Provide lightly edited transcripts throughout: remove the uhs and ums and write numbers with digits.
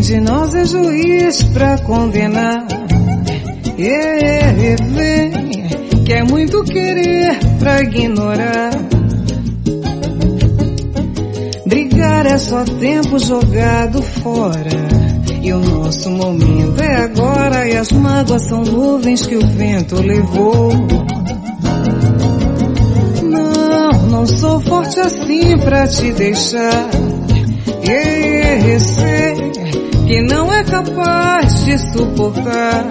de nós é juiz pra condenar? Vem, que é muito querer pra ignorar. Brigar é só tempo jogado fora, e o nosso momento é agora, e as mágoas são nuvens que o vento levou. Não sou forte assim pra te deixar. Sei que não é capaz de suportar.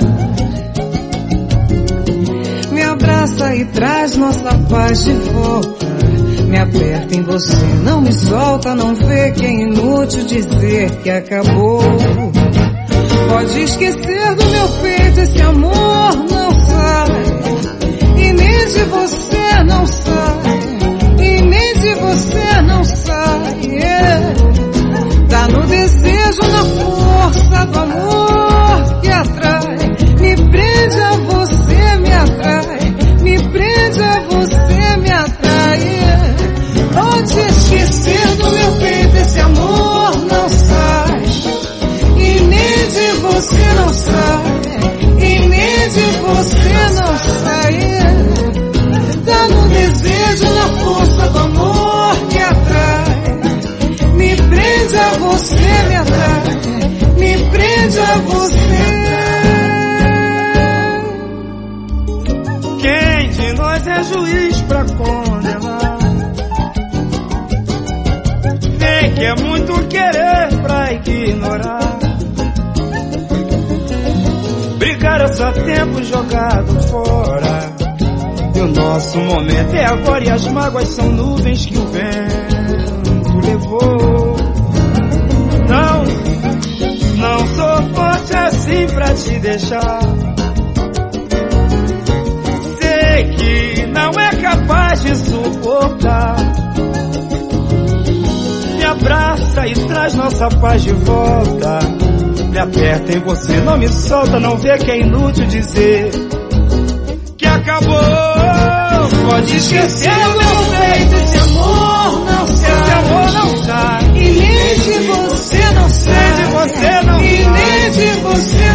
Me abraça e traz nossa paz de volta. Me aperta em você, não me solta. Não vê que é inútil dizer que acabou. Pode esquecer do meu peito, esse amor não sai, e nem de você não sai, e nem de você não sai. Tá no desejo, na força do amor que atrai. Me prende a você, me atrai. Me prende a você, me atrai. Pode esquecer do meu peito, esse amor não sai, e nem de você não sai, e nem de você não sai. Tá no desejo, na força do amor que atrai. Me prende a você, me atrai. Me prende a você. Quem de nós é juiz pra condenar? Vem que é muito querer pra ignorar. Brigar é só tempo jogado fora, e o nosso momento é agora, e as mágoas são nuvens que o vento levou. Não sou forte assim pra te deixar. Sei que não é capaz de suportar. Me abraça e traz nossa paz de volta. Me aperta em você, não me solta. Não vê que é inútil dizer que acabou. Pode esquecer o meu peito, esse amor não sai, esse amor não sai, E nem de você não sai, nem de você não e nem de você